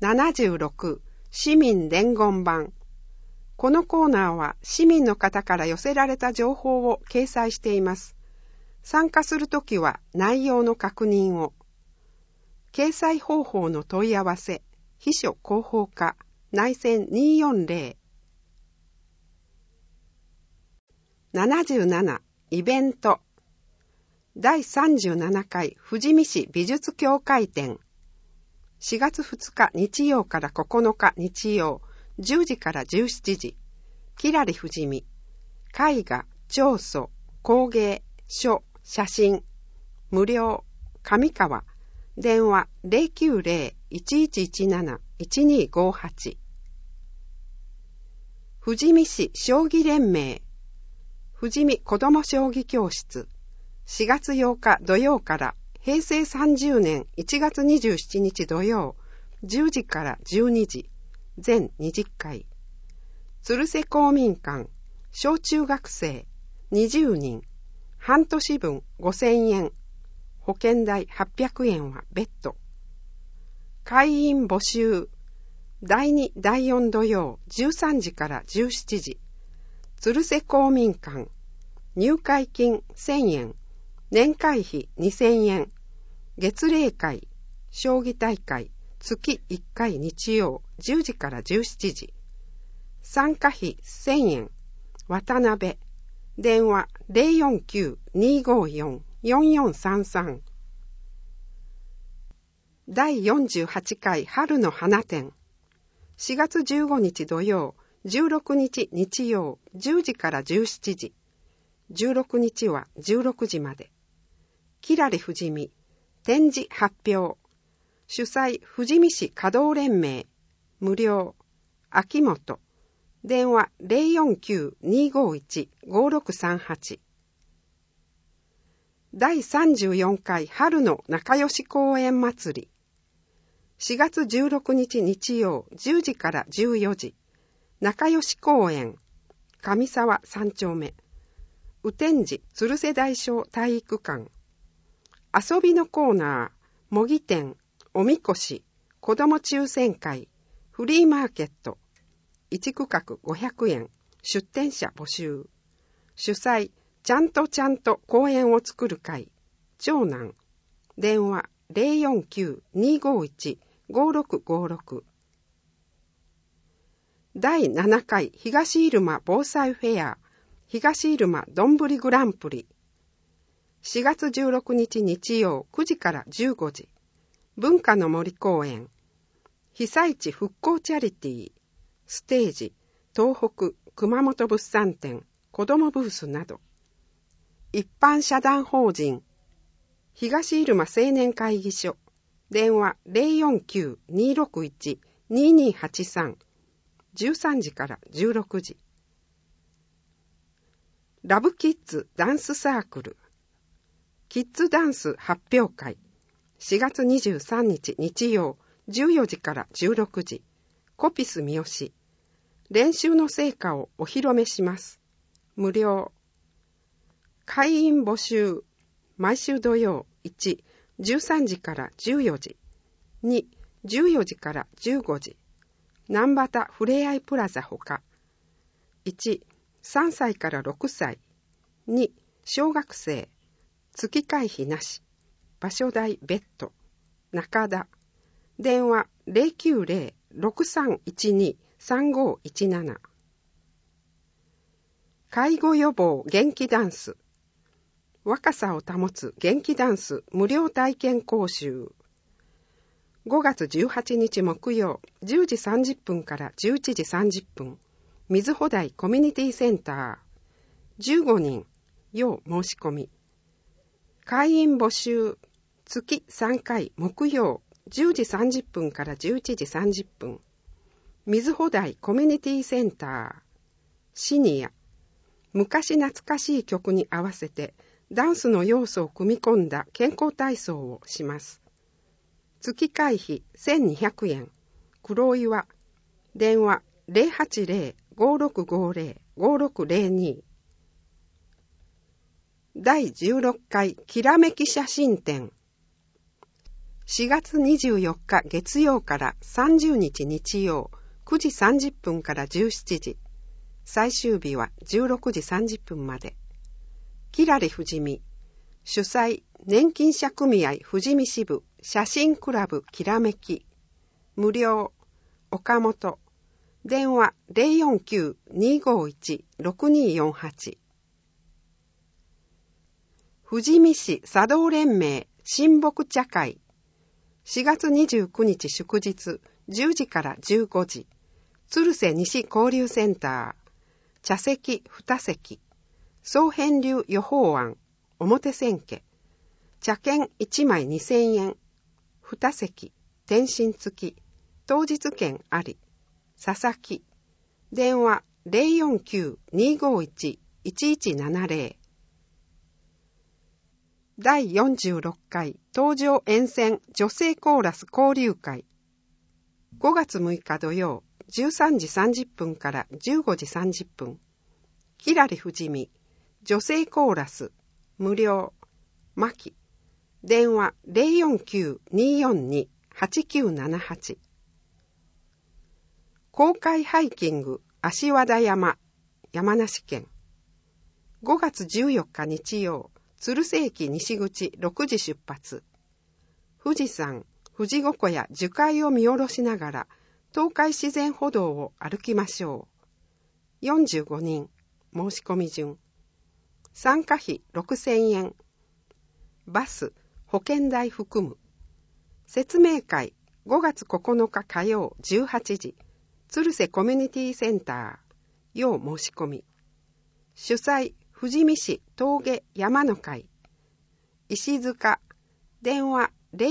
76市民伝言版。このコーナーは市民の方から寄せられた情報を掲載しています。参加するときは内容の確認を。掲載方法の問い合わせ、秘書広報課、内線240。77イベント。第37回富士見市美術協会展。4月2日日曜から9日日曜、10時から17時。きらり富士見。絵画、彫塑、工芸、書、写真。無料。上川。電話 090-1117-1258。富士見市将棋連盟。富士見子ども将棋教室。4月8日土曜から平成30年1月27日土曜、10時から12時。全20回。鶴瀬公民館。小中学生。20人。半年分5000円。保険代800円は別途。会員募集。第2、第4土曜13時から17時。鶴瀬公民館。入会金1000円。年会費2000円。月例会。将棋大会。月1回日曜10時から17時。参加費1000円。渡辺。電話 049-254-4433。第48回春の花展。4月15日土曜、16日日曜、10時から17時。16日は16時まで。きらり富士見。展示発表。主催富士見市華道連盟。無料。秋元。電話 049-251-5638。第34回春の仲良し公園祭り。4月16日日曜10時から14時。仲良し公園。上沢3丁目。雨天寺鶴瀬大小体育館。遊びのコーナー。模擬店。おみこし。子ども抽選会。フリーマーケット。1区画500円。出店者募集。主催、ちゃんと公園を作る会。長男。電話 049-251-5656。第7回東入間防災フェア。東入間どんぶりグランプリ。4月16日日曜9時から15時。文化の森公園。被災地復興チャリティー。ステージ、東北、熊本物産展、子どもブースなど。一般社団法人、東入間青年会議所、電話 049-261-2283、13時から16時。ラブキッズダンスサークル、キッズダンス発表会、4月23日日曜、14時から16時。コピス三好。練習の成果をお披露目します。無料。会員募集。毎週土曜1、13時から14時。2、14時から15時。南畑ふれあいプラザほか。1、3歳から6歳。2、小学生。月会費なし。場所代別途。中田。電話090-6312-3517。介護予防元気ダンス。若さを保つ元気ダンス無料体験講習。5月18日木曜10時30分から11時30分。水穂台コミュニティセンター。15人。要申し込み。会員募集。月3回木曜10時30分から11時30分。水穂台コミュニティセンター。シニア。昔懐かしい曲に合わせてダンスの要素を組み込んだ健康体操をします。月会費1200円。黒岩。電話 080-5650-5602。第16回きらめき写真展。 4月24日月曜から30日日曜9時30分から17時。最終日は16時30分まで。きらりふじみ。主催、年金者組合富士見支部写真クラブきらめき。無料。岡本。電話 049-251-6248。富士見市茶道連盟親睦茶会。4月29日祝日10時から15時。鶴瀬西交流センター。茶席2席。総編流予報案。表千家。茶券1枚2000円。2席。転身付き。当日券あり。佐々木。電話 049-251-1170。第46回東上沿線女性コーラス交流会。5月6日土曜13時30分から15時30分。きらりふじみ。女性コーラス。無料。まき。電話 049-242-8978。公開ハイキング足和田山。山梨県。5月14日日曜。鶴瀬駅西口6時出発。富士山、富士五湖や樹海を見下ろしながら、東海自然歩道を歩きましょう。45人、申し込み順。参加費6000円。バス、保険代含む。説明会、5月9日火曜18時。鶴瀬コミュニティセンター。要申し込み。主催、富士見市峠山の会。石塚。電話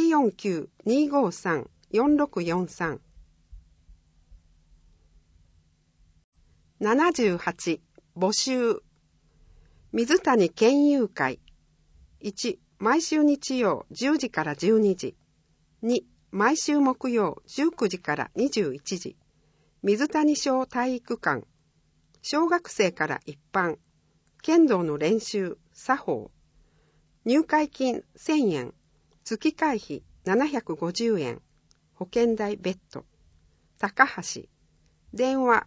049-253-4643。78. 募集。水谷県友会。1. 毎週日曜10時から12時。2. 毎週木曜19時から21時。水谷小体育館。小学生から一般。剣道の練習、作法。入会金1000円。月会費750円。保険代別途。高橋。電話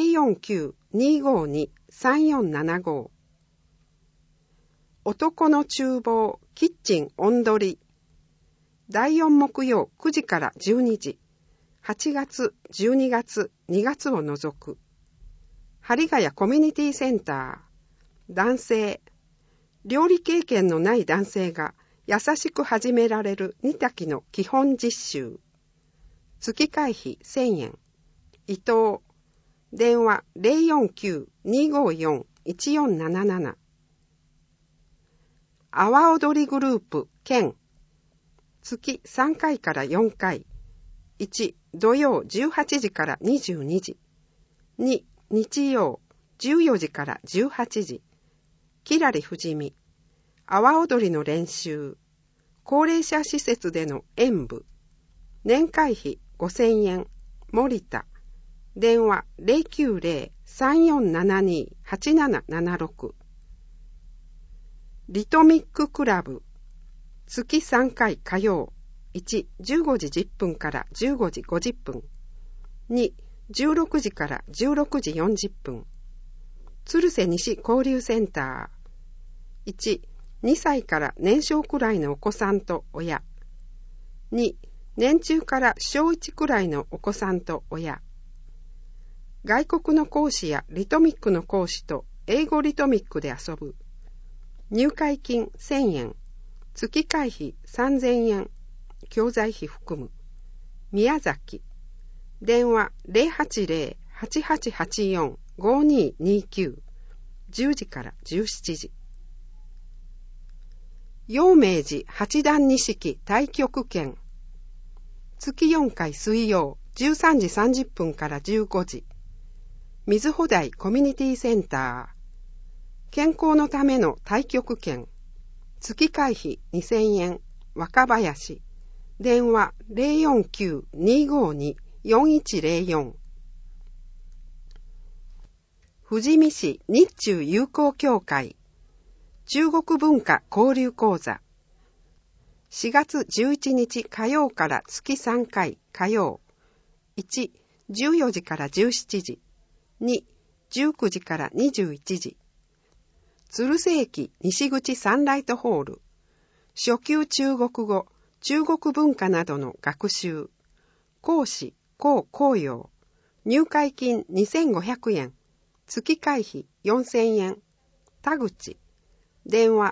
049-252-3475。男の厨房、キッチン音取り。第4木曜9時から12時。8月、12月、2月を除く。針ヶ谷コミュニティセンター。男性。料理経験のない男性が優しく始められる煮炊きの基本実習。月会費1000円。伊藤。電話 049-254-1477。阿波踊りグループ兼。月3回から4回。1、土曜18時から22時。2、日曜14時から18時。きらりふじみ。阿波踊りの練習。高齢者施設での演舞。年会費5000円。森田。電話 090-3472-8776。リトミッククラブ。月3回火曜。1、15時10分から15時50分。2、16時から16時40分。鶴瀬西交流センター。1、2歳から年少くらいのお子さんと親。2、年中から小1くらいのお子さんと親。外国の講師やリトミックの講師と英語リトミックで遊ぶ。入会金1000円。月会費3000円。教材費含む。宮崎。電話 080-8884-5229。10時から17時。陽明寺八段錦太極拳。月4回水曜13時30分から15時。水穂台コミュニティセンター。健康のための太極拳。月会費2000円。若林。電話 049-252-4104。富士見市日中友好協会。中国文化交流講座。 4月11日火曜から月3回火曜。1、14時から17時。2、19時から21時。鶴瀬駅西口サンライトホール。初級中国語、中国文化などの学習。講師、孔光陽。入会金2500円。月会費4000円。田口。電話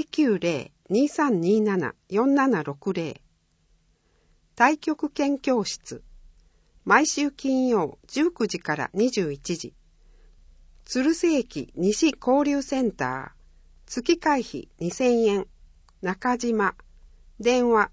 090-2327-4760。太極拳教室。毎週金曜19時から21時。鶴瀬駅西交流センター。月会費2000円。中島。電話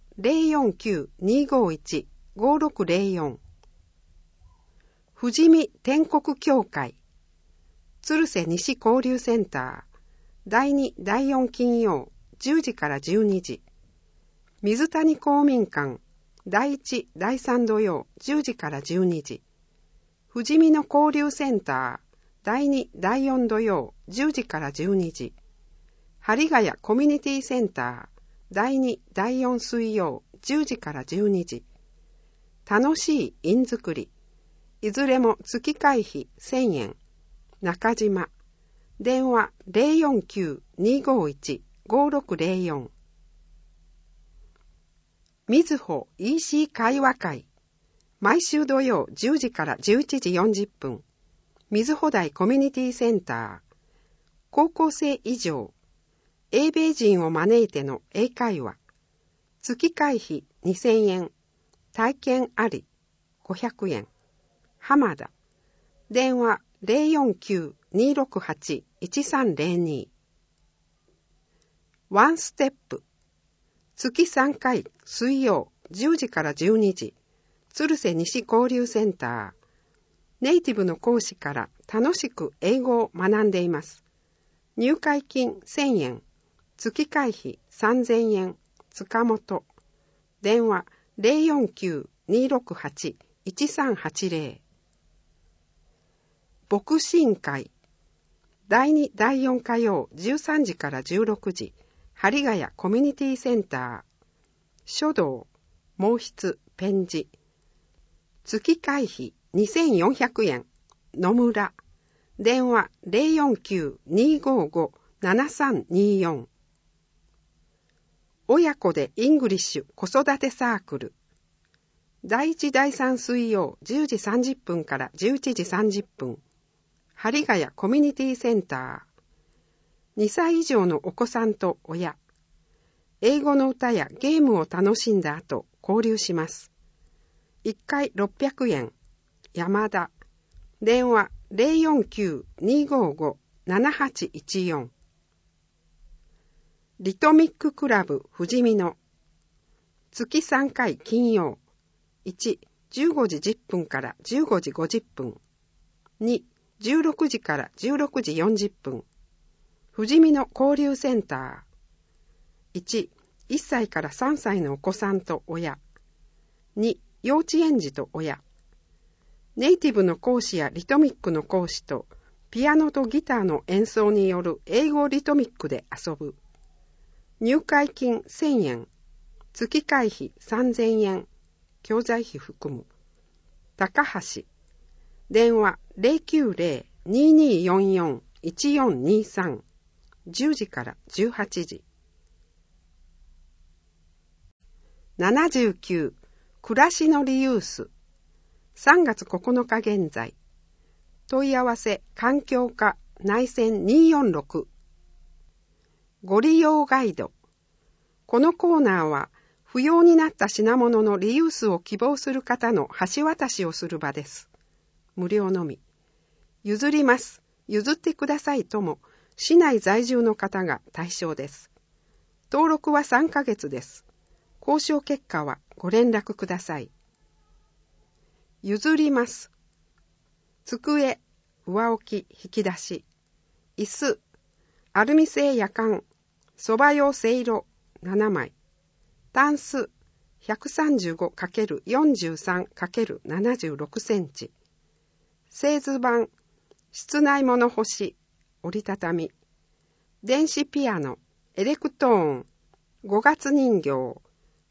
049-251-5604。富士見天国教会。鶴瀬西交流センター。第2、第4金曜10時から12時。水谷公民館。第1、第3土曜10時から12時。富士見の交流センター。第2、第4土曜10時から12時。針ヶ谷コミュニティセンター。第2、第4水曜10時から12時。楽しい印作り。いずれも月会費1000円。中島。電話049-251-5604。みずほ EC 会話会。毎週土曜10時から11時40分。みずほ台コミュニティセンター。高校生以上。英米人を招いての英会話。月会費2000円。体験あり500円。浜田。電話049-268-1302。ワンステップ。月3回水曜10時から12時。鶴瀬西交流センター。ネイティブの講師から楽しく英語を学んでいます。入会金1000円。月会費3000円。塚本。電話049-268-1380。牧師員会。第2、第4火曜13時から16時。針ヶ谷コミュニティセンター。書道、毛筆、ペン字。月会費2400円。野村。電話049-255-7324。親子でイングリッシュ子育てサークル。第1、第3水曜10時30分から11時30分。針ヶ谷コミュニティセンター。2歳以上のお子さんと親。英語の歌やゲームを楽しんだ後、交流します。1回600円。山田。電話049-255-7814。リトミッククラブ富士見の。月3回金曜。1、15時10分から15時50分。2、16時から16時40分。富士見の交流センター。1、1歳から3歳のお子さんと親。2、幼稚園児と親。ネイティブの講師やリトミックの講師と、ピアノとギターの演奏による英語リトミックで遊ぶ。入会金1000円。月会費3000円。教材費含む。高橋。電話090-2244-1423。10時から18時。79、暮らしのリユース。3月9日現在。問い合わせ環境課内線246。ご利用ガイド。このコーナーは、不要になった品物のリユースを希望する方の橋渡しをする場です。無料のみ。譲ります。譲ってくださいとも、市内在住の方が対象です。登録は3ヶ月です。交渉結果はご連絡ください。譲ります。机、上置き、引き出し。椅子、アルミ製やかん、そば用せいろ7枚。タンス、135×43×76 センチ。製図板、室内物干し、折りたたみ。電子ピアノ、エレクトーン、5月人形、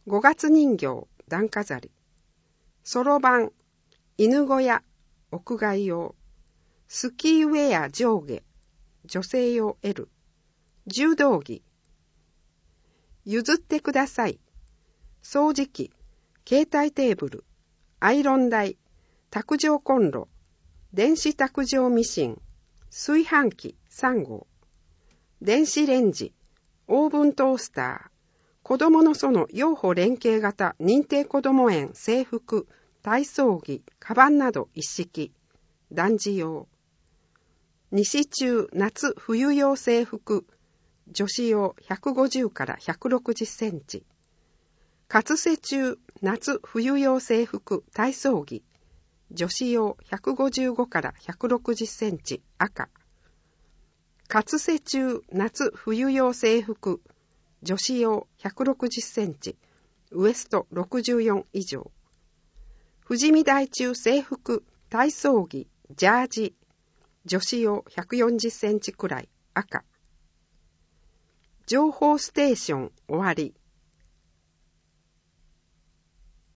5月人形、段飾り。そろばん、犬小屋、屋外用。スキーウェア上下、女性用 L。柔道着。譲ってください。掃除機、携帯テーブル、アイロン台、卓上コンロ、電子卓上ミシン、炊飯器3号、電子レンジ、オーブントースター、子供の園養護連携型認定こども園制服、体操着、カバンなど一式、男児用。西中夏冬用制服、女子用150から160センチ。勝瀬中夏冬用制服体操着、女子用155から160センチ赤。勝瀬中夏冬用制服、女子用160センチ、ウエスト64以上。富士見台中制服体操着、ジャージ、女子用140センチくらい赤。情報ステーション終わり。